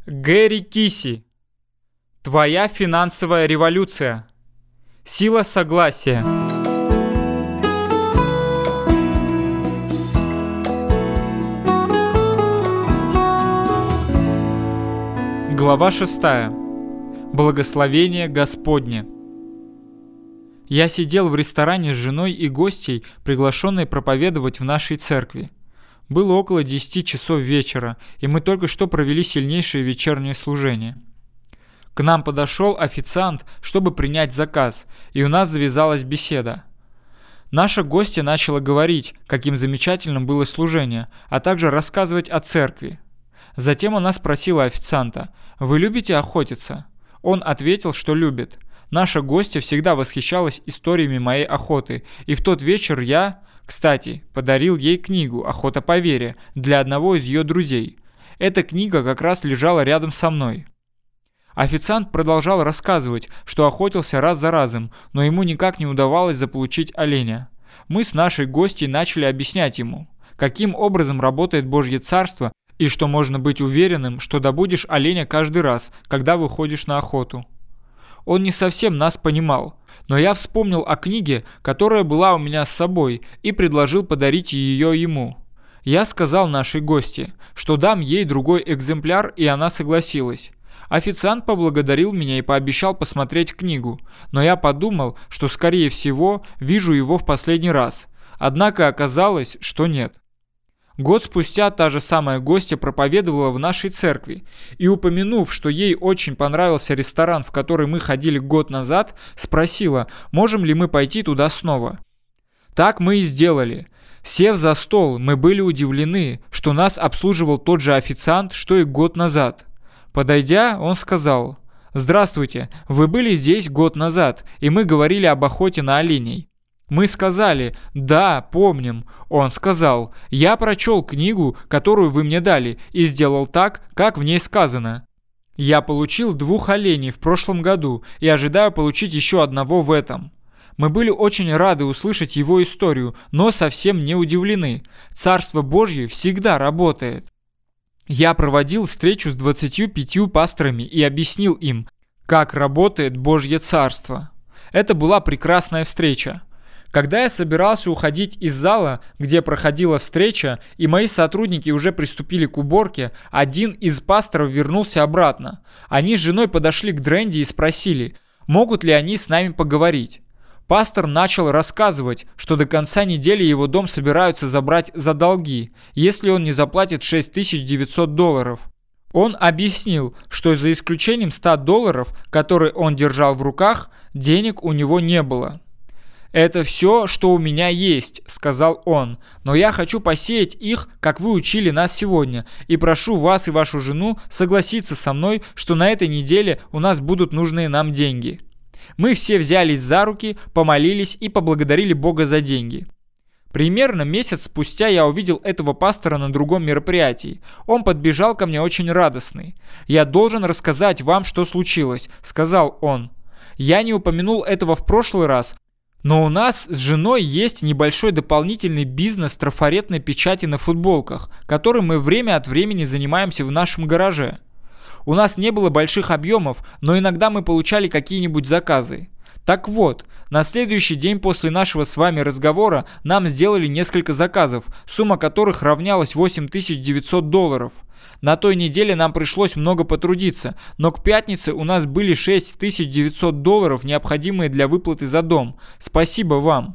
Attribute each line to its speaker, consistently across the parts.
Speaker 1: Гэри Киси. Твоя финансовая революция. Сила согласия. Глава 6. Благословение Господне. Я сидел в ресторане с женой и гостьей, приглашенной проповедовать в нашей церкви. Было около 10 часов вечера, и мы только что провели сильнейшее вечернее служение. К нам подошел официант, чтобы принять заказ, и у нас завязалась беседа. Наша гостья начала говорить, каким замечательным было служение, а также рассказывать о церкви. Затем она спросила официанта: «Вы любите охотиться?» Он ответил, что любит. Наша гостья всегда восхищалась историями моей охоты, и в тот вечер я, кстати, подарил ей книгу «Охота по вере» для одного из ее друзей. Эта книга как раз лежала рядом со мной. Официант продолжал рассказывать, что охотился раз за разом, но ему никак не удавалось заполучить оленя. Мы с нашей гостьей начали объяснять ему, каким образом работает Божье Царство и что можно быть уверенным, что добудешь оленя каждый раз, когда выходишь на охоту. Он не совсем нас понимал, но я вспомнил о книге, которая была у меня с собой, и предложил подарить ее ему. Я сказал нашей гости, что дам ей другой экземпляр, и она согласилась. Официант поблагодарил меня и пообещал посмотреть книгу, но я подумал, что, скорее всего, вижу его в последний раз. Однако оказалось, что нет. Год спустя та же самая гостья проповедовала в нашей церкви и, упомянув, что ей очень понравился ресторан, в который мы ходили год назад, спросила, можем ли мы пойти туда снова. Так мы и сделали. Сев за стол, мы были удивлены, что нас обслуживал тот же официант, что и год назад. Подойдя, он сказал: «Здравствуйте, вы были здесь год назад, и мы говорили об охоте на оленей». Мы сказали: «Да, помним». Он сказал: «Я прочел книгу, которую вы мне дали, и сделал так, как в ней сказано. Я получил 2 оленей в прошлом году и ожидаю получить еще одного в этом». Мы были очень рады услышать его историю, но совсем не удивлены. Царство Божье всегда работает. Я проводил встречу с 25 пасторами и объяснил им, как работает Божье Царство. Это была прекрасная встреча. Когда я собирался уходить из зала, где проходила встреча, и мои сотрудники уже приступили к уборке, один из пасторов вернулся обратно. Они с женой подошли к Дрэнди и спросили, могут ли они с нами поговорить. Пастор начал рассказывать, что до конца недели его дом собираются забрать за долги, если он не заплатит $6900. Он объяснил, что за исключением $100, которые он держал в руках, денег у него не было. «Это все, что у меня есть», — сказал он, «но я хочу посеять их, как вы учили нас сегодня, и прошу вас и вашу жену согласиться со мной, что на этой неделе у нас будут нужные нам деньги». Мы все взялись за руки, помолились и поблагодарили Бога за деньги. Примерно месяц спустя я увидел этого пастора на другом мероприятии. Он подбежал ко мне очень радостный. «Я должен рассказать вам, что случилось», — сказал он. «Я не упомянул этого в прошлый раз, но у нас с женой есть небольшой дополнительный бизнес трафаретной печати на футболках, которым мы время от времени занимаемся в нашем гараже. У нас не было больших объемов, но иногда мы получали какие-нибудь заказы. Так вот, на следующий день после нашего с вами разговора нам сделали несколько заказов, сумма которых равнялась $8900. На той неделе нам пришлось много потрудиться, но к пятнице у нас были $6900, необходимые для выплаты за дом. Спасибо вам.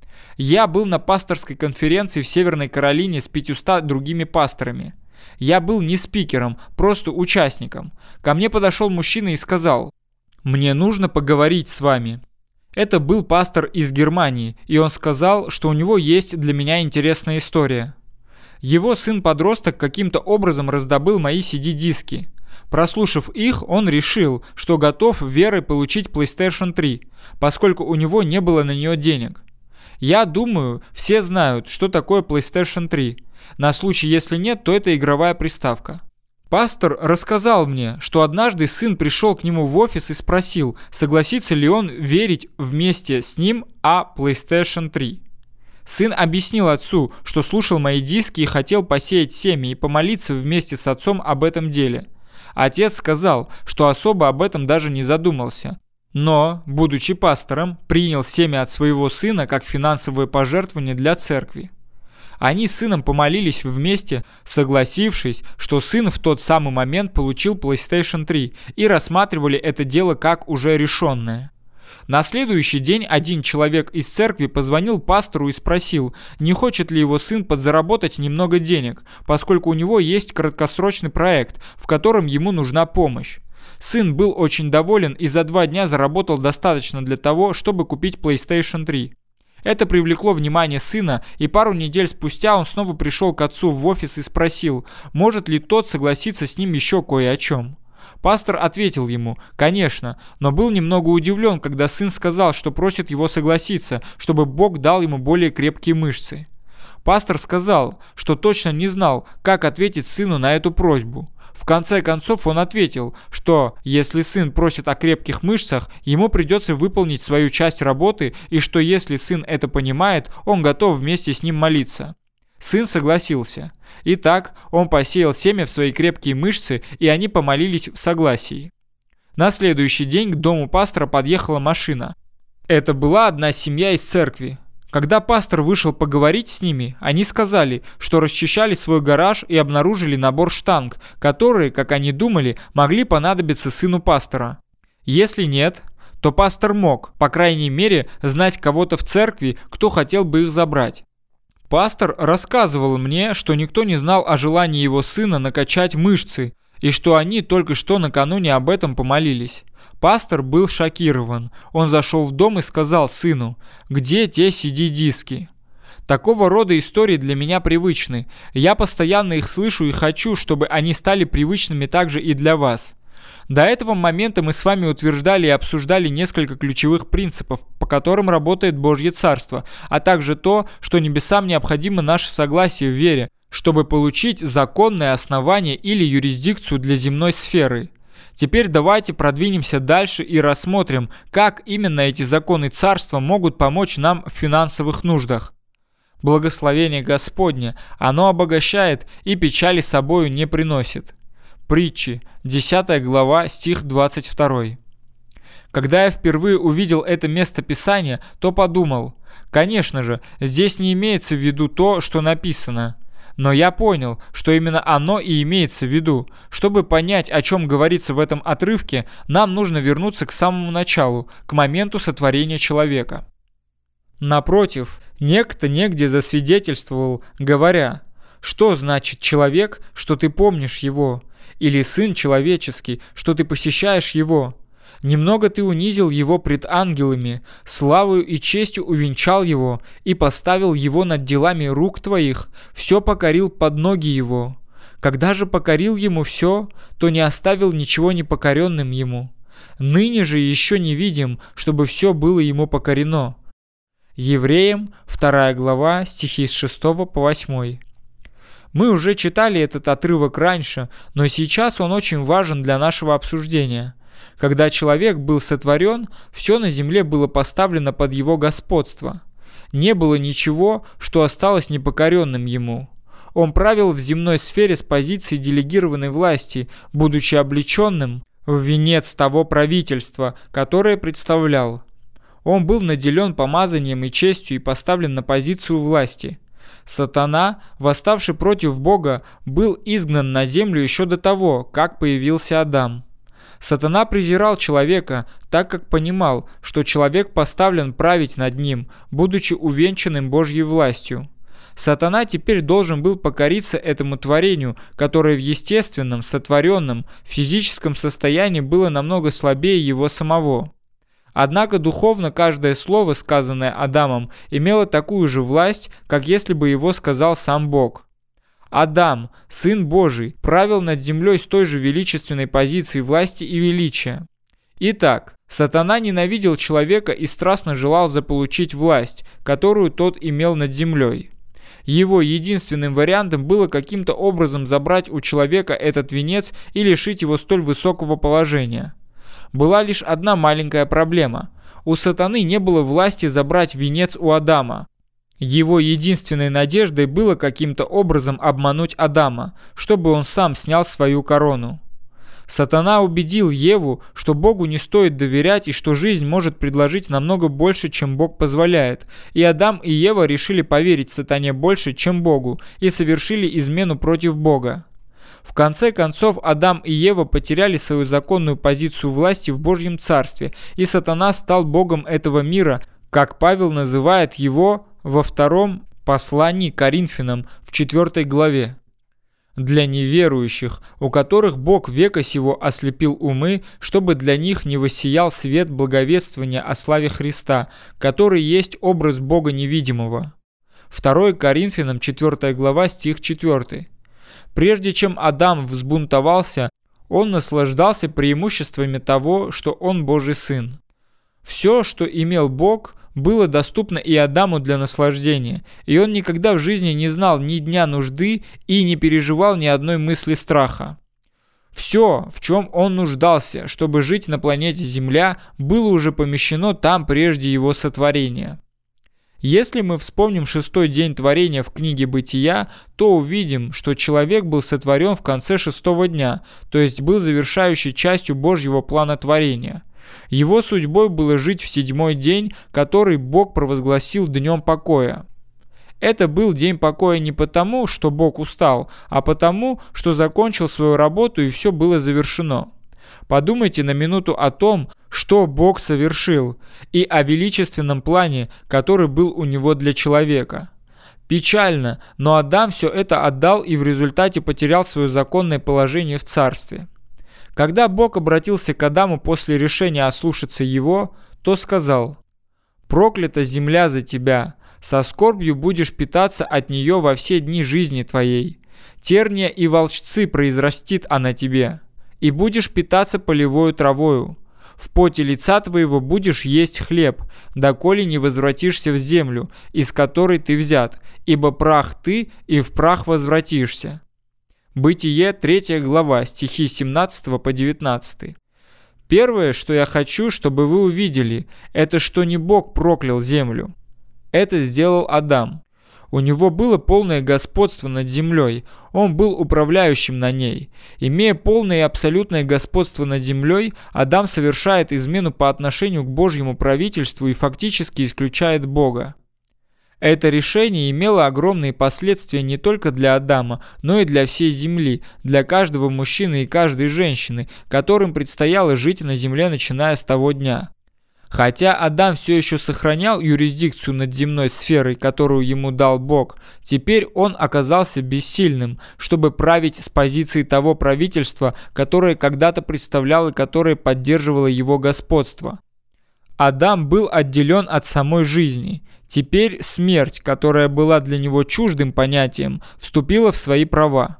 Speaker 1: Я был на пасторской конференции в Северной Каролине с 500 другими пасторами. Я был не спикером, просто участником. Ко мне подошел мужчина и сказал: «Мне нужно поговорить с вами». Это был пастор из Германии, и он сказал, что у него есть для меня интересная история. Его сын-подросток каким-то образом раздобыл мои CD-диски. Прослушав их, он решил, что готов верой получить PlayStation 3, поскольку у него не было на нее денег. Я думаю, все знают, что такое PlayStation 3. На случай, если нет, то это игровая приставка. Пастор рассказал мне, что однажды сын пришел к нему в офис и спросил, согласится ли он верить вместе с ним о PlayStation 3. Сын объяснил отцу, что слушал мои диски и хотел посеять семя и помолиться вместе с отцом об этом деле. Отец сказал, что особо об этом даже не задумался. Но, будучи пастором, принял семя от своего сына как финансовое пожертвование для церкви. Они с сыном помолились вместе, согласившись, что сын в тот самый момент получил PlayStation 3 и рассматривали это дело как уже решенное. На следующий день один человек из церкви позвонил пастору и спросил, не хочет ли его сын подзаработать немного денег, поскольку у него есть краткосрочный проект, в котором ему нужна помощь. Сын был очень доволен и за 2 дня заработал достаточно для того, чтобы купить PlayStation 3. Это привлекло внимание сына, и пару недель спустя он снова пришел к отцу в офис и спросил, может ли тот согласиться с ним еще кое о чем. Пастор ответил ему, конечно, но был немного удивлен, когда сын сказал, что просит его согласиться, чтобы Бог дал ему более крепкие мышцы. Пастор сказал, что точно не знал, как ответить сыну на эту просьбу. В конце концов он ответил, что если сын просит о крепких мышцах, ему придется выполнить свою часть работы, и что если сын это понимает, он готов вместе с ним молиться. Сын согласился. Итак, он посеял семя в свои крепкие мышцы, и они помолились в согласии. На следующий день к дому пастора подъехала машина. Это была одна семья из церкви. Когда пастор вышел поговорить с ними, они сказали, что расчищали свой гараж и обнаружили набор штанг, которые, как они думали, могли понадобиться сыну пастора. Если нет, то пастор мог, по крайней мере, знать кого-то в церкви, кто хотел бы их забрать. Пастор рассказывал мне, что никто не знал о желании его сына накачать мышцы, и что они только что накануне об этом помолились. Пастор был шокирован. Он зашел в дом и сказал сыну, «Где те CD-диски?» Такого рода истории для меня привычны. Я постоянно их слышу и хочу, чтобы они стали привычными также и для вас. До этого момента мы с вами утверждали и обсуждали несколько ключевых принципов, по которым работает Божье Царство, а также то, что небесам необходимо наше согласие в вере, чтобы получить законное основание или юрисдикцию для земной сферы. Теперь давайте продвинемся дальше и рассмотрим, как именно эти законы Царства могут помочь нам в финансовых нуждах. Благословение Господне, оно обогащает и печали собою не приносит. Притчи, 10 глава, стих 22. Когда я впервые увидел это место Писания, то подумал, конечно же, здесь не имеется в виду то, что написано. Но я понял, что именно оно и имеется в виду. Чтобы понять, о чем говорится в этом отрывке, нам нужно вернуться к самому началу, к моменту сотворения человека. Напротив, некто негде засвидетельствовал, говоря, что значит человек, что ты помнишь его, или сын человеческий, что ты посещаешь его. Немного ты унизил его пред ангелами, славою и честью увенчал его и поставил его над делами рук твоих, все покорил под ноги его. Когда же покорил ему все, то не оставил ничего непокоренным ему. Ныне же еще не видим, чтобы все было ему покорено. Евреям, 2 глава, стихи с 6 по 8. Мы уже читали этот отрывок раньше, но сейчас он очень важен для нашего обсуждения. Когда человек был сотворен, все на земле было поставлено под его господство. Не было ничего, что осталось непокоренным ему. Он правил в земной сфере с позиции делегированной власти, будучи облеченным в венец того правительства, которое представлял. Он был наделен помазанием и честью и поставлен на позицию власти. Сатана, восставший против Бога, был изгнан на землю еще до того, как появился Адам. Сатана презирал человека, так как понимал, что человек поставлен править над ним, будучи увенчанным Божьей властью. Сатана теперь должен был покориться этому творению, которое в естественном, сотворенном, физическом состоянии было намного слабее его самого. Однако духовно каждое слово, сказанное Адамом, имело такую же власть, как если бы его сказал сам Бог. Адам, Сын Божий, правил над землей с той же величественной позиции власти и величия. Итак, Сатана ненавидел человека и страстно желал заполучить власть, которую тот имел над землей. Его единственным вариантом было каким-то образом забрать у человека этот венец и лишить его столь высокого положения. Была лишь одна маленькая проблема. У Сатаны не было власти забрать венец у Адама. Его единственной надеждой было каким-то образом обмануть Адама, чтобы он сам снял свою корону. Сатана убедил Еву, что Богу не стоит доверять и что жизнь может предложить намного больше, чем Бог позволяет. И Адам и Ева решили поверить Сатане больше, чем Богу, и совершили измену против Бога. В конце концов, Адам и Ева потеряли свою законную позицию власти в Божьем Царстве, и Сатана стал Богом этого мира, как Павел называет его во втором послании к Коринфянам в 4 главе. Для неверующих, у которых Бог века сего ослепил умы, чтобы для них не воссиял свет благовествования о славе Христа, который есть образ Бога невидимого. 2 Коринфянам 4 глава, стих 4. Прежде чем Адам взбунтовался, он наслаждался преимуществами того, что он Божий Сын. Все, что имел Бог, было доступно и Адаму для наслаждения, и он никогда в жизни не знал ни дня нужды и не переживал ни одной мысли страха. Все, в чем он нуждался, чтобы жить на планете Земля, было уже помещено там прежде его сотворения. Если мы вспомним 6-й день творения в книге Бытия, то увидим, что человек был сотворен в конце 6-го дня, то есть был завершающей частью Божьего плана творения. Его судьбой было жить в 7-й день, который Бог провозгласил днем покоя. Это был день покоя не потому, что Бог устал, а потому, что закончил свою работу и все было завершено. Подумайте на минуту о том, что Бог совершил, и о величественном плане, который был у него для человека. Печально, но Адам все это отдал и в результате потерял свое законное положение в царстве. Когда Бог обратился к Адаму после решения ослушаться его, то сказал: «Проклята земля за тебя, со скорбью будешь питаться от нее во все дни жизни твоей. Терния и волчцы произрастит она тебе, и будешь питаться полевою травою. В поте лица твоего будешь есть хлеб, доколе не возвратишься в землю, из которой ты взят, ибо прах ты, и в прах возвратишься». Бытие, 3 глава, стихи 17 по 19. Первое, что я хочу, чтобы вы увидели, это что не Бог проклял землю. Это сделал Адам. У него было полное господство над землей, он был управляющим на ней. Имея полное и абсолютное господство над землей, Адам совершает измену по отношению к Божьему правительству и фактически исключает Бога. Это решение имело огромные последствия не только для Адама, но и для всей земли, для каждого мужчины и каждой женщины, которым предстояло жить на земле, начиная с того дня. Хотя Адам все еще сохранял юрисдикцию над земной сферой, которую ему дал Бог, теперь он оказался бессильным, чтобы править с позиции того правительства, которое когда-то представляло и которое поддерживало его господство. Адам был отделен от самой жизни. Теперь смерть, которая была для него чуждым понятием, вступила в свои права.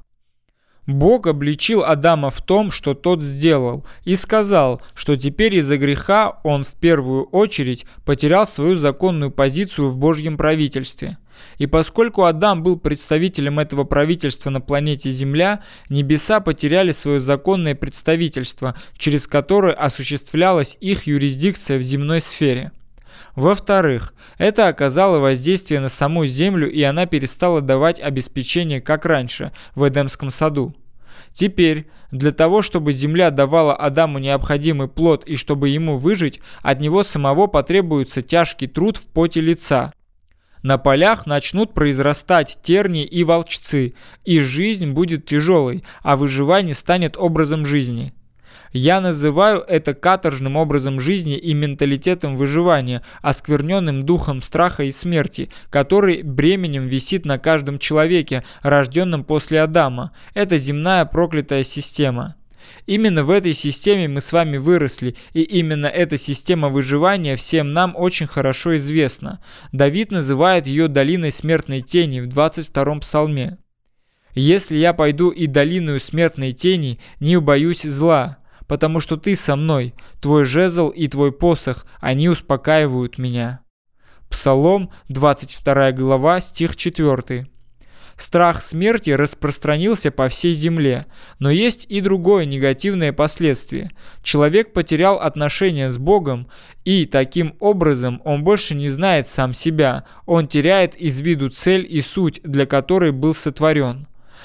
Speaker 1: Бог обличил Адама в том, что тот сделал, и сказал, что теперь из-за греха он в первую очередь потерял свою законную позицию в Божьем правительстве. И поскольку Адам был представителем этого правительства на планете Земля, небеса потеряли свое законное представительство, через которое осуществлялась их юрисдикция в земной сфере. Во-вторых, это оказало воздействие на саму Землю, и она перестала давать обеспечение, как раньше, в Эдемском саду. Теперь, для того, чтобы Земля давала Адаму необходимый плод и чтобы ему выжить, от него самого потребуется тяжкий труд в поте лица. На полях начнут произрастать тернии и волчцы, и жизнь будет тяжелой, а выживание станет образом жизни. Я называю это каторжным образом жизни и менталитетом выживания, оскверненным духом страха и смерти, который бременем висит на каждом человеке, рожденном после Адама. Это земная проклятая система. Именно в этой системе мы с вами выросли, и именно эта система выживания всем нам очень хорошо известна. Давид называет ее долиной смертной тени в 22-м псалме. «Если я пойду и долиною смертной тени, не убоюсь зла, потому что ты со мной, твой жезл и твой посох, они успокаивают меня». Псалом, 22 глава, стих 4. Страх смерти распространился по всей земле, но есть и другое негативное последствие. Человек потерял отношения с Богом, и таким образом он больше не знает сам себя, он теряет из виду цель и суть, для которой был сотворен.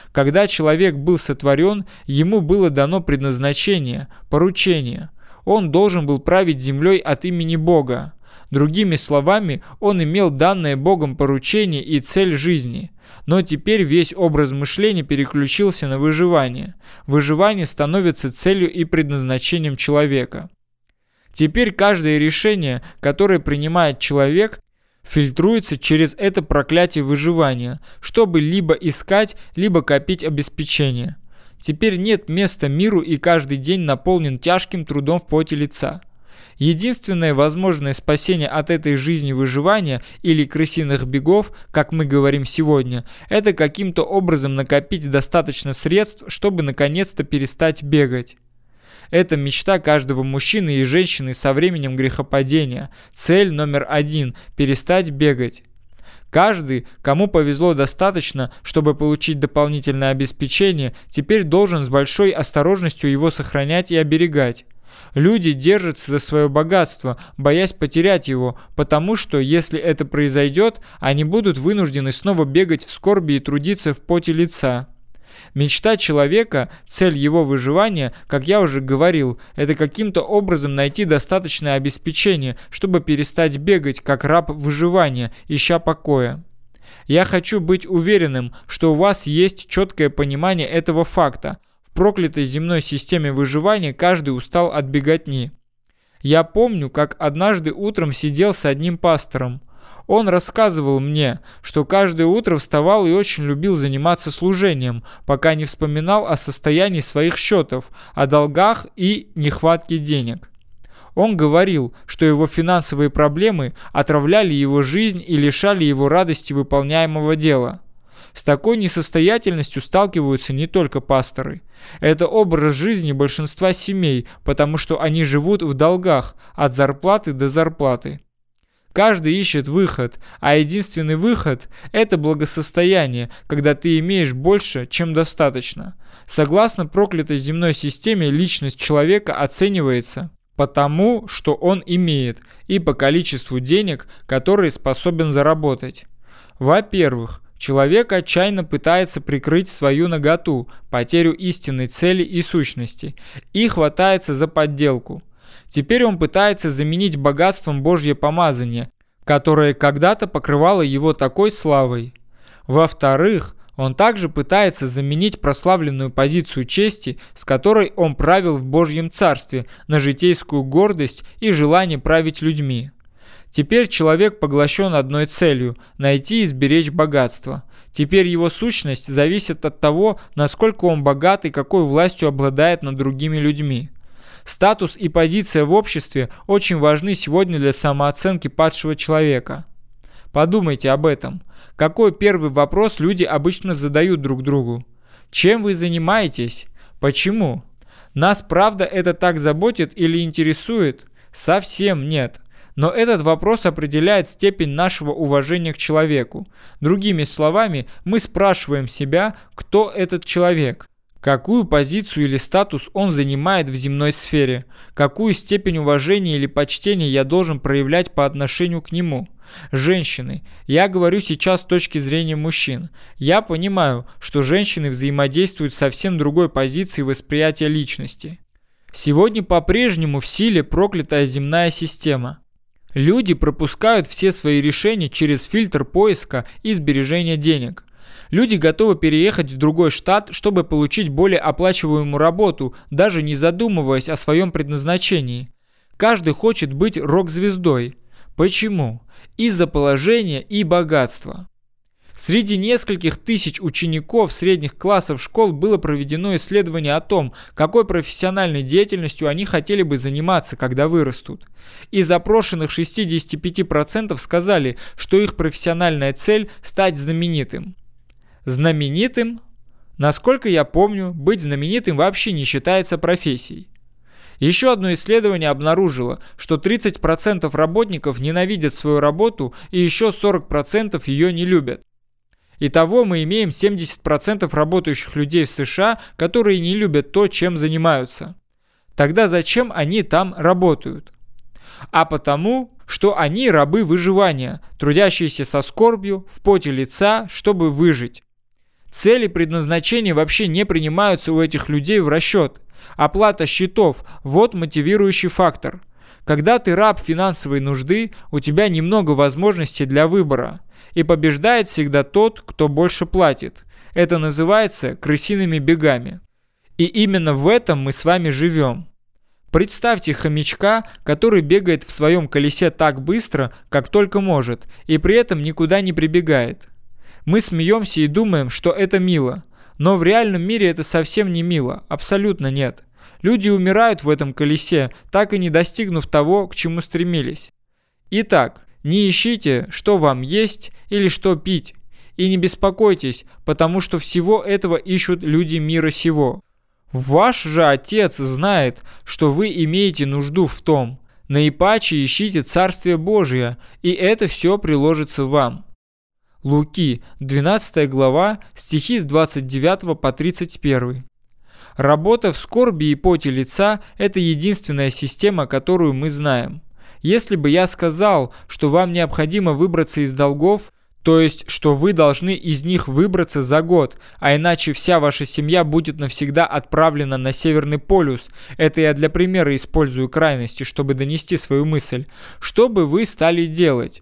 Speaker 1: Когда человек был сотворен, ему было дано предназначение, поручение. Он должен был править землей от имени Бога. Другими словами, он имел данное Богом поручение и цель жизни. Но теперь весь образ мышления переключился на выживание. Выживание становится целью и предназначением человека. Теперь каждое решение, которое принимает человек, фильтруется через это проклятие выживания, чтобы либо искать, либо копить обеспечение. Теперь нет места миру, и каждый день наполнен тяжким трудом в поте лица. Единственное возможное спасение от этой жизни выживания или крысиных бегов, как мы говорим сегодня, это каким-то образом накопить достаточно средств, чтобы наконец-то перестать бегать. Это мечта каждого мужчины и женщины со временем грехопадения. Цель номер 1 – перестать бегать. Каждый, кому повезло достаточно, чтобы получить дополнительное обеспечение, теперь должен с большой осторожностью его сохранять и оберегать. Люди держатся за свое богатство, боясь потерять его, потому что, если это произойдет, они будут вынуждены снова бегать в скорби и трудиться в поте лица. Мечта человека, цель его выживания, как я уже говорил, это каким-то образом найти достаточное обеспечение, чтобы перестать бегать, как раб выживания, ища покоя. Я хочу быть уверенным, что у вас есть четкое понимание этого факта. В проклятой земной системе выживания каждый устал от беготни. Я помню, как однажды утром сидел с одним пастором. Он рассказывал мне, что каждое утро вставал и очень любил заниматься служением, пока не вспоминал о состоянии своих счетов, о долгах и нехватке денег. Он говорил, что его финансовые проблемы отравляли его жизнь и лишали его радости выполняемого дела. С такой несостоятельностью сталкиваются не только пасторы. Это образ жизни большинства семей, потому что они живут в долгах от зарплаты до зарплаты. Каждый ищет выход, а единственный выход – это благосостояние, когда ты имеешь больше, чем достаточно. Согласно проклятой земной системе, личность человека оценивается по тому, что он имеет, и по количеству денег, которые способен заработать. Во-первых, человек отчаянно пытается прикрыть свою наготу, потерю истинной цели и сущности, и хватается за подделку. Теперь он пытается заменить богатством Божье помазание, которое когда-то покрывало его такой славой. Во-вторых, он также пытается заменить прославленную позицию чести, с которой он правил в Божьем Царстве, на житейскую гордость и желание править людьми. Теперь человек поглощен одной целью – найти и сберечь богатство. Теперь его сущность зависит от того, насколько он богат и какой властью обладает над другими людьми. Статус и позиция в обществе очень важны сегодня для самооценки падшего человека. Подумайте об этом. Какой первый вопрос люди обычно задают друг другу? Чем вы занимаетесь? Почему? Нас правда это так заботит или интересует? Совсем нет. Но этот вопрос определяет степень нашего уважения к человеку. Другими словами, мы спрашиваем себя, кто этот человек. Какую позицию или статус он занимает в земной сфере? Какую степень уважения или почтения я должен проявлять по отношению к нему? Женщины. Я говорю сейчас с точки зрения мужчин. Я понимаю, что женщины взаимодействуют с совсем другой позицией восприятия личности. Сегодня по-прежнему в силе проклятая земная система. Люди пропускают все свои решения через фильтр поиска и сбережения денег. Люди готовы переехать в другой штат, чтобы получить более оплачиваемую работу, даже не задумываясь о своем предназначении. Каждый хочет быть рок-звездой. Почему? Из-за положения и богатства. Среди нескольких тысяч учеников средних классов школ было проведено исследование о том, какой профессиональной деятельностью они хотели бы заниматься, когда вырастут. Из опрошенных 65% сказали, что их профессиональная цель – стать знаменитым. Знаменитым? Насколько я помню, быть знаменитым вообще не считается профессией. Еще одно исследование обнаружило, что 30% работников ненавидят свою работу и еще 40% ее не любят. Итого мы имеем 70% работающих людей в США, которые не любят то, чем занимаются. Тогда зачем они там работают? А потому, что они рабы выживания, трудящиеся со скорбью, в поте лица, чтобы выжить. Цели предназначения вообще не принимаются у этих людей в расчет. Оплата счетов – вот мотивирующий фактор. Когда ты раб финансовой нужды, у тебя немного возможностей для выбора. И побеждает всегда тот, кто больше платит. Это называется крысиными бегами. И именно в этом мы с вами живем. Представьте хомячка, который бегает в своем колесе так быстро, как только может, и при этом никуда не прибегает. Мы смеемся и думаем, что это мило. Но в реальном мире это совсем не мило, абсолютно нет. Люди умирают в этом колесе, так и не достигнув того, к чему стремились. Итак, не ищите, что вам есть или что пить, и не беспокойтесь, потому что всего этого ищут люди мира сего. Ваш же Отец знает, что вы имеете нужду в том. Наипаче ищите Царствие Божие, и это все приложится вам. Луки, 12 глава, стихи с 29 по 31. Работа в скорби и поте лица – это единственная система, которую мы знаем. Если бы я сказал, что вам необходимо выбраться из долгов, то есть, что вы должны из них выбраться за год, а иначе вся ваша семья будет навсегда отправлена на Северный полюс, это я для примера использую крайности, чтобы донести свою мысль, что бы вы стали делать?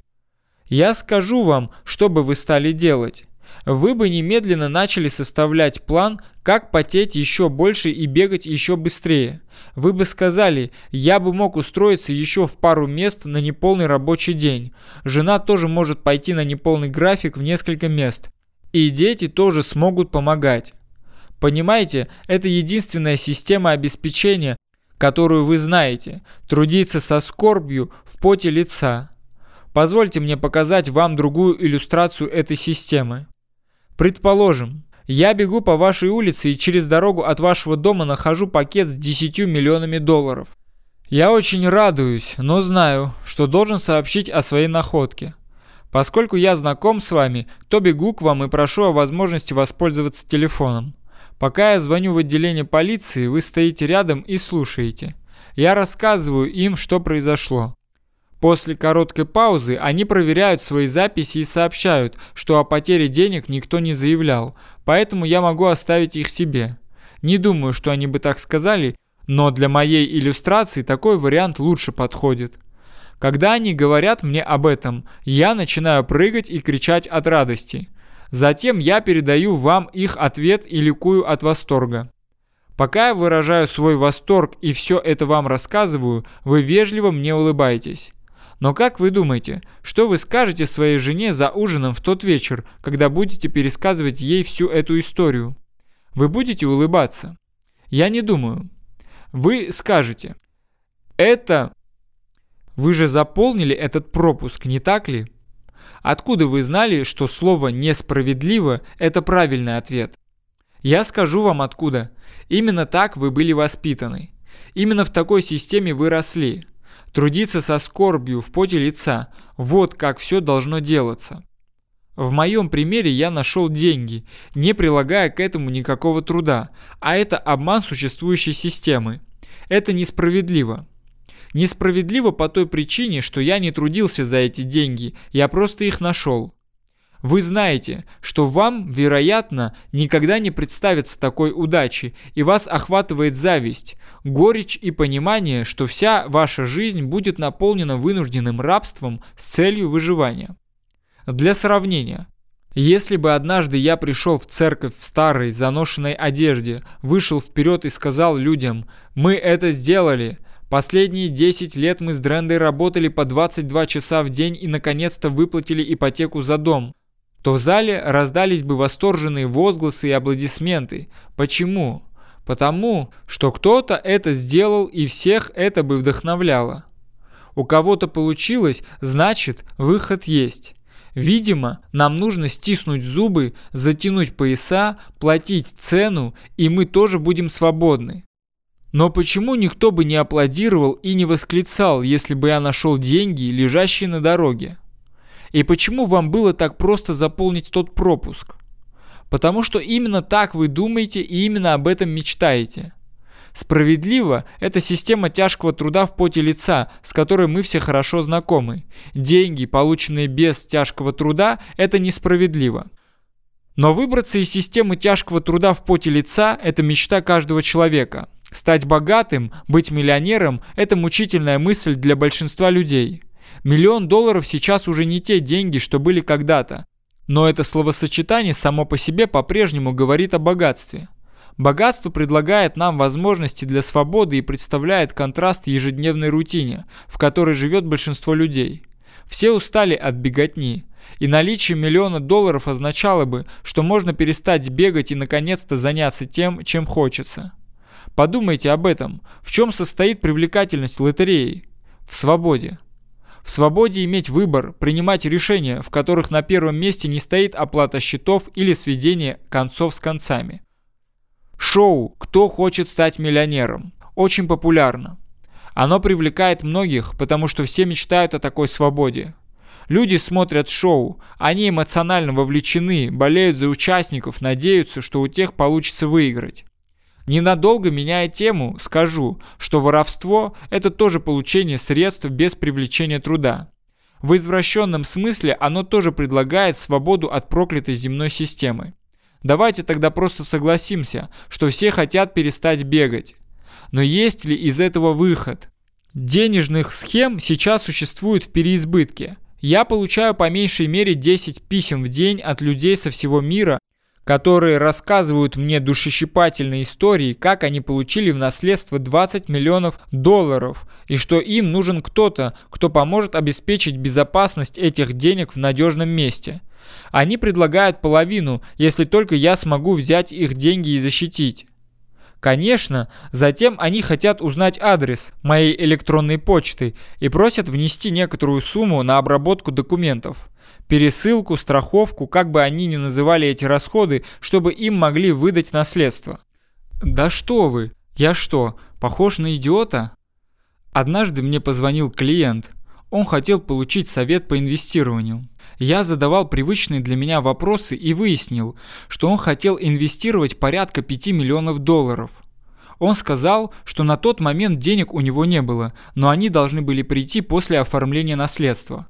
Speaker 1: Я скажу вам, что бы вы стали делать. Вы бы немедленно начали составлять план, как потеть еще больше и бегать еще быстрее. Вы бы сказали: я бы мог устроиться еще в пару мест на неполный рабочий день. Жена тоже может пойти на неполный график в несколько мест. И дети тоже смогут помогать. Понимаете, это единственная система обеспечения, которую вы знаете. Трудиться со скорбью в поте лица. Позвольте мне показать вам другую иллюстрацию этой системы. Предположим, я бегу по вашей улице и через дорогу от вашего дома нахожу пакет с 10 миллионами долларов. Я очень радуюсь, но знаю, что должен сообщить о своей находке. Поскольку я знаком с вами, то бегу к вам и прошу о возможности воспользоваться телефоном. Пока я звоню в отделение полиции, вы стоите рядом и слушаете. Я рассказываю им, что произошло. После короткой паузы они проверяют свои записи и сообщают, что о потере денег никто не заявлял, поэтому я могу оставить их себе. Не думаю, что они бы так сказали, но для моей иллюстрации такой вариант лучше подходит. Когда они говорят мне об этом, я начинаю прыгать и кричать от радости. Затем я передаю вам их ответ и ликую от восторга. Пока я выражаю свой восторг и все это вам рассказываю, вы вежливо мне улыбаетесь. Но как вы думаете, что вы скажете своей жене за ужином в тот вечер, когда будете пересказывать ей всю эту историю? Вы будете улыбаться? Я не думаю. Вы скажете: это... Вы же заполнили этот пропуск, не так ли? Откуда вы знали, что слово «несправедливо» – это правильный ответ? Я скажу вам откуда. Именно так вы были воспитаны. Именно в такой системе вы росли. Трудиться со скорбью в поте лица – вот как все должно делаться. В моем примере я нашел деньги, не прилагая к этому никакого труда, а это обман существующей системы. Это несправедливо. Несправедливо по той причине, что я не трудился за эти деньги, я просто их нашел. Вы знаете, что вам, вероятно, никогда не представится такой удачи, и вас охватывает зависть, горечь и понимание, что вся ваша жизнь будет наполнена вынужденным рабством с целью выживания. Для сравнения, если бы однажды я пришел в церковь в старой, заношенной одежде, вышел вперед и сказал людям: «Мы это сделали! Последние 10 лет мы с Дрендой работали по 22 часа в день и наконец-то выплатили ипотеку за дом», то в зале раздались бы восторженные возгласы и аплодисменты. Почему? Потому, что кто-то это сделал и всех это бы вдохновляло. У кого-то получилось, значит, выход есть. Видимо, нам нужно стиснуть зубы, затянуть пояса, платить цену, и мы тоже будем свободны. Но почему никто бы не аплодировал и не восклицал, если бы я нашел деньги, лежащие на дороге? И почему вам было так просто заполнить тот пропуск? Потому что именно так вы думаете и именно об этом мечтаете. Справедливо – это система тяжкого труда в поте лица, с которой мы все хорошо знакомы. Деньги, полученные без тяжкого труда – это несправедливо. Но выбраться из системы тяжкого труда в поте лица – это мечта каждого человека. Стать богатым, быть миллионером – это мучительная мысль для большинства людей. $1 миллион сейчас уже не те деньги, что были когда-то. Но это словосочетание само по себе по-прежнему говорит о богатстве. Богатство предлагает нам возможности для свободы и представляет контраст ежедневной рутине, в которой живет большинство людей. Все устали от беготни, и наличие $1 миллиона означало бы, что можно перестать бегать и наконец-то заняться тем, чем хочется. Подумайте об этом. В чем состоит привлекательность лотереи? В свободе. В свободе иметь выбор, принимать решения, в которых на первом месте не стоит оплата счетов или сведение концов с концами. Шоу «Кто хочет стать миллионером» очень популярно. Оно привлекает многих, потому что все мечтают о такой свободе. Люди смотрят шоу, они эмоционально вовлечены, болеют за участников, надеются, что у тех получится выиграть. Ненадолго меняя тему, скажу, что воровство – это тоже получение средств без привлечения труда. В извращенном смысле оно тоже предлагает свободу от проклятой земной системы. Давайте тогда просто согласимся, что все хотят перестать бегать. Но есть ли из этого выход? Денежных схем сейчас существует в переизбытке. Я получаю по меньшей мере 10 писем в день от людей со всего мира, которые рассказывают мне душещипательные истории, как они получили в наследство $20 миллионов, и что им нужен кто-то, кто поможет обеспечить безопасность этих денег в надежном месте. Они предлагают половину, если только я смогу взять их деньги и защитить. Конечно, затем они хотят узнать адрес моей электронной почты и просят внести некоторую сумму на обработку документов. Пересылку, страховку, как бы они ни называли эти расходы, чтобы им могли выдать наследство. Да что вы, я что, похож на идиота? Однажды мне позвонил клиент. Он хотел получить совет по инвестированию. Я задавал привычные для меня вопросы и выяснил, что он хотел инвестировать порядка $5 миллионов. Он сказал, что на тот момент денег у него не было, но они должны были прийти после оформления наследства.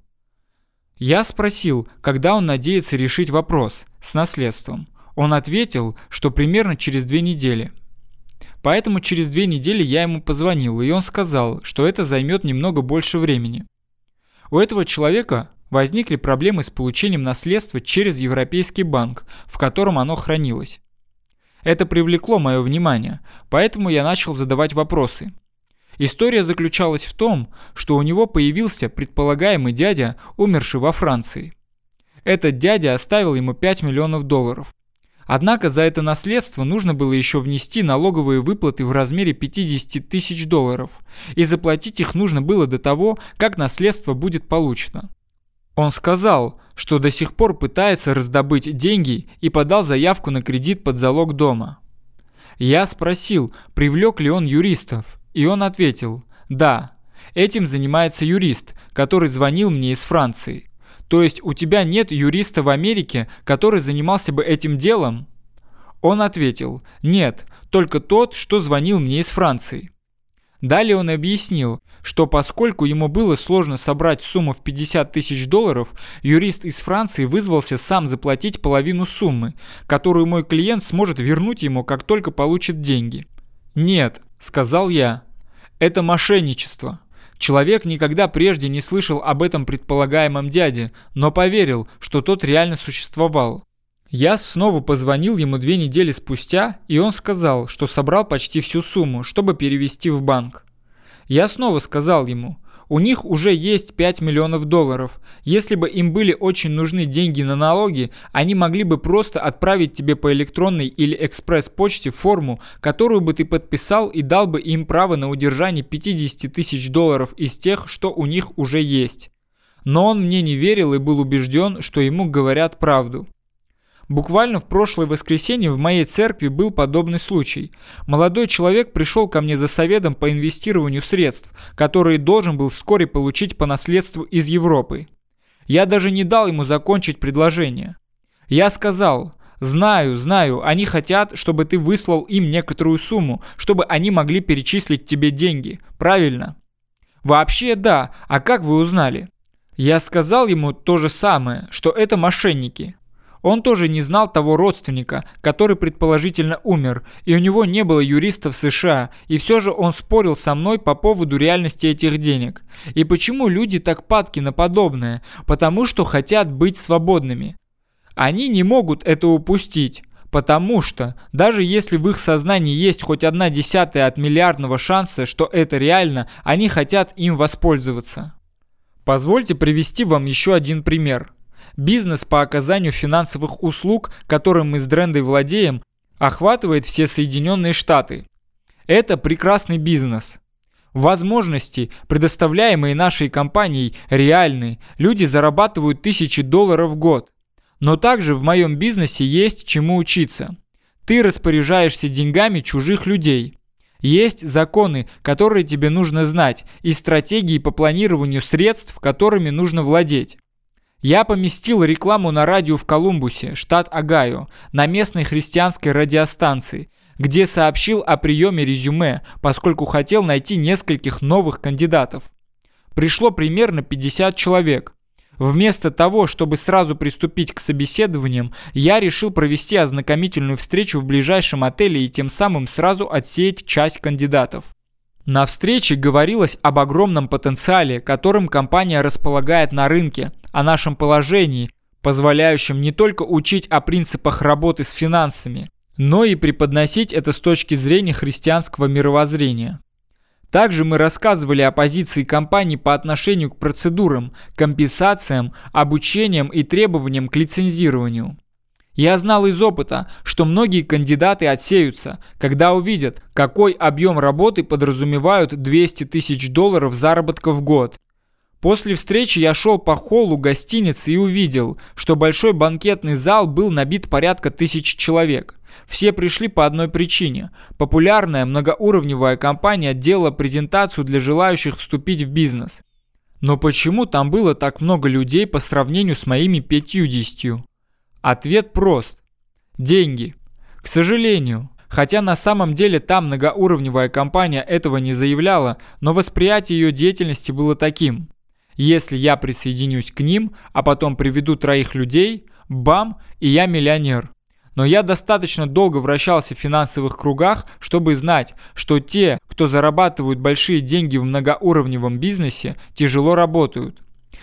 Speaker 1: Я спросил, когда он надеется решить вопрос с наследством. Он ответил, что примерно через 2 недели. Поэтому через 2 недели я ему позвонил, и он сказал, что это займет немного больше времени. У этого человека возникли проблемы с получением наследства через Европейский банк, в котором оно хранилось. Это привлекло мое внимание, поэтому я начал задавать вопросы. История заключалась в том, что у него появился предполагаемый дядя, умерший во Франции. Этот дядя оставил ему $5 миллионов. Однако за это наследство нужно было еще внести налоговые выплаты в размере $50 тысяч, и заплатить их нужно было до того, как наследство будет получено. Он сказал, что до сих пор пытается раздобыть деньги и подал заявку на кредит под залог дома. Я спросил, привлек ли он юристов, и он ответил: «Да, этим занимается юрист, который звонил мне из Франции». То есть у тебя нет юриста в Америке, который занимался бы этим делом? Он ответил: «Нет, только тот, что звонил мне из Франции». Далее он объяснил, что поскольку ему было сложно собрать сумму в $50 тысяч, юрист из Франции вызвался сам заплатить половину суммы, которую мой клиент сможет вернуть ему, как только получит деньги. «Нет», — сказал я, — «это мошенничество». Человек никогда прежде не слышал об этом предполагаемом дяде, но поверил, что тот реально существовал. Я снова позвонил ему 2 недели спустя, и он сказал, что собрал почти всю сумму, чтобы перевести в банк. Я снова сказал ему: у них уже есть $5 миллионов. Если бы им были очень нужны деньги на налоги, они могли бы просто отправить тебе по электронной или экспресс-почте форму, которую бы ты подписал, и дал бы им право на удержание $50 тысяч из тех, что у них уже есть. Но он мне не верил и был убежден, что ему говорят правду. Буквально в прошлое воскресенье в моей церкви был подобный случай. Молодой человек пришел ко мне за советом по инвестированию средств, которые должен был вскоре получить по наследству из Европы. Я даже не дал ему закончить предложение. Я сказал: «Знаю, они хотят, чтобы ты выслал им некоторую сумму, чтобы они могли перечислить тебе деньги, правильно?» «Вообще да, а как вы узнали?» Я сказал ему то же самое, что это мошенники. Он тоже не знал того родственника, который предположительно умер, и у него не было юриста в США, и все же он спорил со мной по поводу реальности этих денег. И почему люди так падки на подобное? Потому что хотят быть свободными. Они не могут это упустить. Потому что, даже если в их сознании есть хоть 1/10 от миллиардного шанса, что это реально, они хотят им воспользоваться. Позвольте привести вам еще один пример. Бизнес по оказанию финансовых услуг, которым мы с Дрендой владеем, охватывает все Соединенные Штаты. Это прекрасный бизнес. Возможности, предоставляемые нашей компанией, реальны. Люди зарабатывают $1000 в год. Но также в моем бизнесе есть чему учиться. Ты распоряжаешься деньгами чужих людей. Есть законы, которые тебе нужно знать, и стратегии по планированию средств, которыми нужно владеть. Я поместил рекламу на радио в Колумбусе, штат Огайо, на местной христианской радиостанции, где сообщил о приеме резюме, поскольку хотел найти нескольких новых кандидатов. Пришло примерно 50 человек. Вместо того, чтобы сразу приступить к собеседованиям, я решил провести ознакомительную встречу в ближайшем отеле и тем самым сразу отсеять часть кандидатов. На встрече говорилось об огромном потенциале, которым компания располагает на рынке, о нашем положении, позволяющем не только учить о принципах работы с финансами, но и преподносить это с точки зрения христианского мировоззрения. Также мы рассказывали о позиции компании по отношению к процедурам, компенсациям, обучениям и требованиям к лицензированию. Я знал из опыта, что многие кандидаты отсеются, когда увидят, какой объем работы подразумевают $200 000 заработка в год. После встречи я шел по холлу гостиницы и увидел, что большой банкетный зал был набит порядка 1000 человек. Все пришли по одной причине. Популярная многоуровневая компания делала презентацию для желающих вступить в бизнес. Но почему там было так много людей по сравнению с моими 50? Ответ прост. Деньги. К сожалению. Хотя на самом деле та многоуровневая компания этого не заявляла, но восприятие ее деятельности было таким. Если я присоединюсь к ним, а потом приведу 3 людей, бам, и я миллионер. Но я достаточно долго вращался в финансовых кругах, чтобы знать, что те, кто зарабатывают большие деньги в многоуровневом бизнесе, тяжело работают.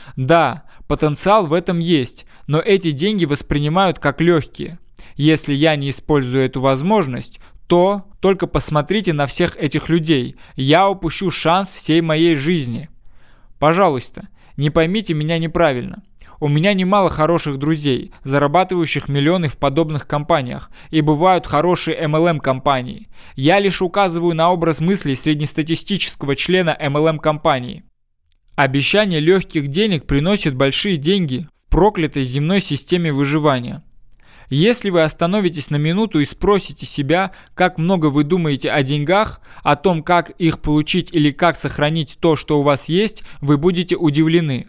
Speaker 1: Да, потенциал в этом есть, но эти деньги воспринимают как легкие. Если я не использую эту возможность, то только посмотрите на всех этих людей, я упущу шанс всей моей жизни. Пожалуйста, не поймите меня неправильно. У меня немало хороших друзей, зарабатывающих миллионы в подобных компаниях, и бывают хорошие MLM-компании. Я лишь указываю на образ мыслей среднестатистического члена MLM-компании. Обещание легких денег приносит большие деньги в проклятой земной системе выживания. Если вы остановитесь на минуту и спросите себя, как много вы думаете о деньгах, о том, как их получить или как сохранить то, что у вас есть, вы будете удивлены.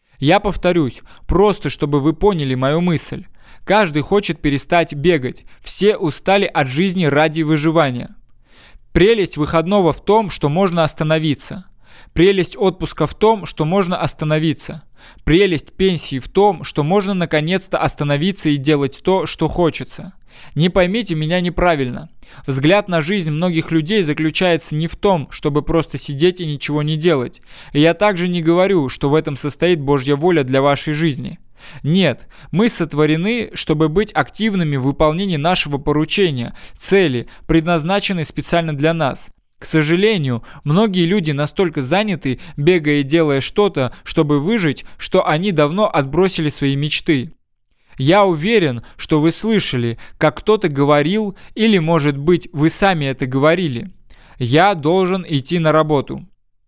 Speaker 1: Я повторюсь, просто чтобы вы поняли мою мысль. Каждый хочет перестать бегать, все устали от жизни ради выживания. Прелесть выходного в том, что можно остановиться. Прелесть отпуска в том, что можно остановиться. Прелесть пенсии в том, что можно наконец-то остановиться и делать то, что хочется. Не поймите меня неправильно. Взгляд на жизнь многих людей заключается не в том, чтобы просто сидеть и ничего не делать. И я также не говорю, что в этом состоит Божья воля для вашей жизни. Нет, мы сотворены, чтобы быть активными в выполнении нашего поручения, цели, предназначенной специально для нас. К сожалению, многие люди настолько заняты, бегая и делая что-то, чтобы выжить, что они давно отбросили свои мечты. Я уверен, что вы слышали, как кто-то говорил, или, может быть, вы сами это говорили. Я должен идти на работу.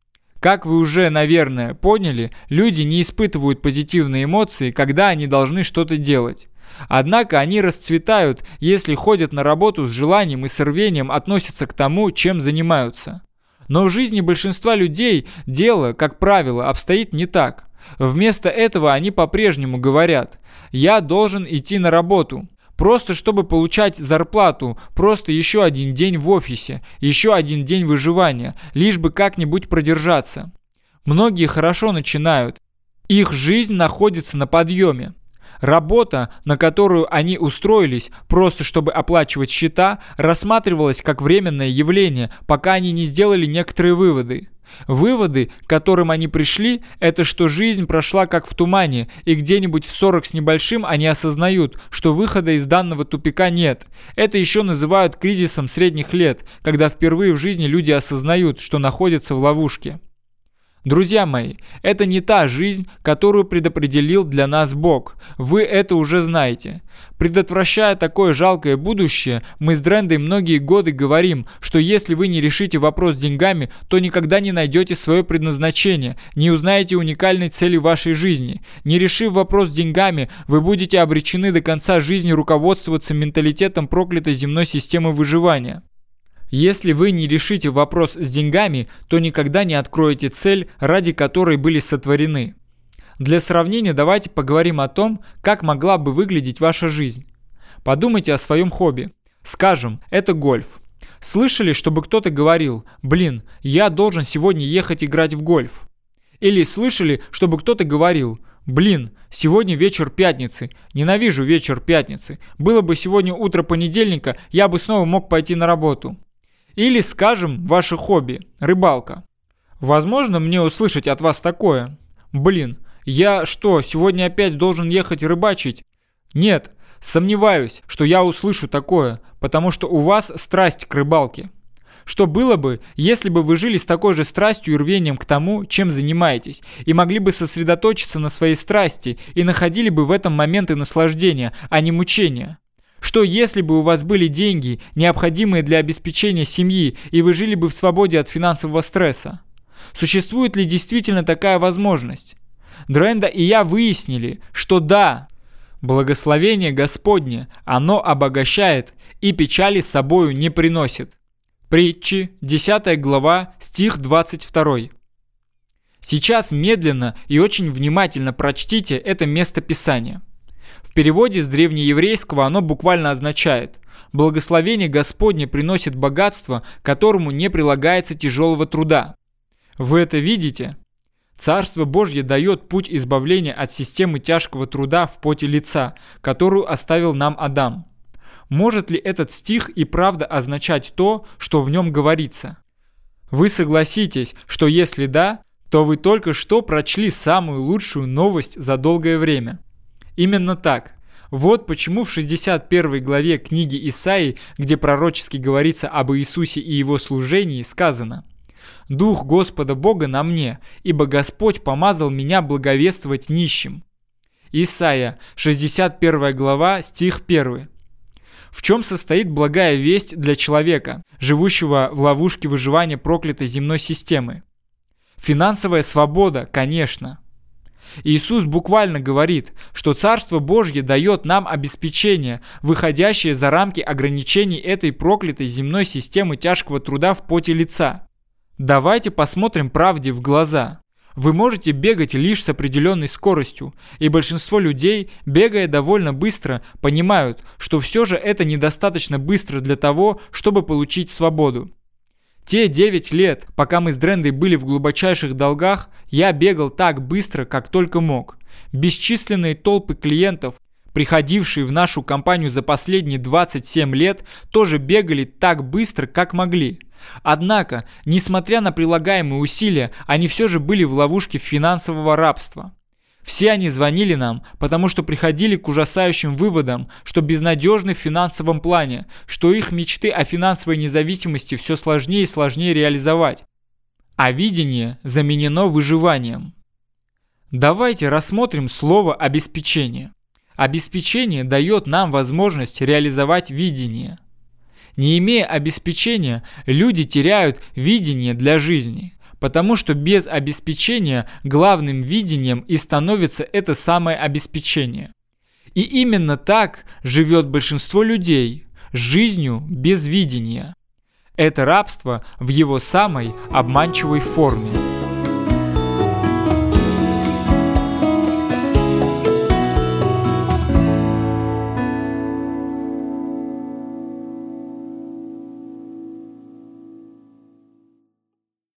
Speaker 1: Как вы уже, наверное, поняли, люди не испытывают позитивные эмоции, когда они должны что-то делать. Однако они расцветают, если ходят на работу с желанием и с рвением относятся к тому, чем занимаются. Но в жизни большинства людей дело, как правило, обстоит не так. Вместо этого они по-прежнему говорят: «Я должен идти на работу». Просто чтобы получать зарплату, просто еще один день в офисе, еще один день выживания, лишь бы как-нибудь продержаться. Многие хорошо начинают. Их жизнь находится на подъеме. Работа, на которую они устроились, просто чтобы оплачивать счета, рассматривалась как временное явление, пока они не сделали некоторые выводы. Выводы, к которым они пришли, это что жизнь прошла как в тумане, и где-нибудь в 40 с небольшим они осознают, что выхода из данного тупика нет. Это еще называют кризисом средних лет, когда впервые в жизни люди осознают, что находятся в ловушке. Друзья мои, это не та жизнь, которую предопределил для нас Бог. Вы это уже знаете. Предотвращая такое жалкое будущее, мы с Дрендой многие годы говорим, что если вы не решите вопрос с деньгами, то никогда не найдете свое предназначение, не узнаете уникальной цели вашей жизни. Не решив вопрос с деньгами, вы будете обречены до конца жизни руководствоваться менталитетом проклятой земной системы выживания. Если вы не решите вопрос с деньгами, то никогда не откроете цель, ради которой были сотворены. Для сравнения давайте поговорим о том, как могла бы выглядеть ваша жизнь. Подумайте о своем хобби. Скажем, это гольф. Слышали, чтобы кто-то говорил: «Блин, я должен сегодня ехать играть в гольф». Или слышали, чтобы кто-то говорил: «Блин, сегодня вечер пятницы, ненавижу вечер пятницы. Было бы сегодня утро понедельника, я бы снова мог пойти на работу». Или, скажем, ваше хобби – рыбалка. Возможно мне услышать от вас такое: «Блин, я что, сегодня опять должен ехать рыбачить?» Нет, сомневаюсь, что я услышу такое, потому что у вас страсть к рыбалке. Что было бы, если бы вы жили с такой же страстью и рвением к тому, чем занимаетесь, и могли бы сосредоточиться на своей страсти и находили бы в этом моменты наслаждения, а не мучения? Что если бы у вас были деньги, необходимые для обеспечения семьи, и вы жили бы в свободе от финансового стресса? Существует ли действительно такая возможность? Дренда и я выяснили, что да, благословение Господне, оно обогащает и печали с собою не приносит. Притчи, 10 глава, стих 22. Сейчас медленно и очень внимательно прочтите это место Писания. В переводе с древнееврейского оно буквально означает: «Благословение Господне приносит богатство, которому не прилагается тяжелого труда». Вы это видите? Царство Божье дает путь избавления от системы тяжкого труда в поте лица, которую оставил нам Адам. Может ли этот стих и правда означать то, что в нем говорится? Вы согласитесь, что если да, то вы только что прочли самую лучшую новость за долгое время. Именно так. Вот почему в 61 главе книги Исаии, где пророчески говорится об Иисусе и его служении, сказано: «Дух Господа Бога на мне, ибо Господь помазал меня благовествовать нищим». Исайя, 61 глава, стих 1. В чем состоит благая весть для человека, живущего в ловушке выживания проклятой земной системы? Финансовая свобода, конечно. Иисус буквально говорит, что Царство Божье дает нам обеспечение, выходящее за рамки ограничений этой проклятой земной системы тяжкого труда в поте лица. Давайте посмотрим правде в глаза. Вы можете бегать лишь с определенной скоростью, и большинство людей, бегая довольно быстро, понимают, что все же это недостаточно быстро для того, чтобы получить свободу. Те 9 лет, пока мы с Дрендой были в глубочайших долгах, я бегал так быстро, как только мог. Бесчисленные толпы клиентов, приходившие в нашу компанию за последние 27 лет, тоже бегали так быстро, как могли. Однако, несмотря на прилагаемые усилия, они все же были в ловушке финансового рабства. Все они звонили нам, потому что приходили к ужасающим выводам, что безнадежны в финансовом плане, что их мечты о финансовой независимости все сложнее и сложнее реализовать, а видение заменено выживанием. Давайте рассмотрим слово «обеспечение». Обеспечение дает нам возможность реализовать видение. Не имея обеспечения, люди теряют видение для жизни. Потому что без обеспечения главным видением и становится это самое обеспечение. И именно так живет большинство людей, жизнью без видения. Это рабство в его самой обманчивой форме.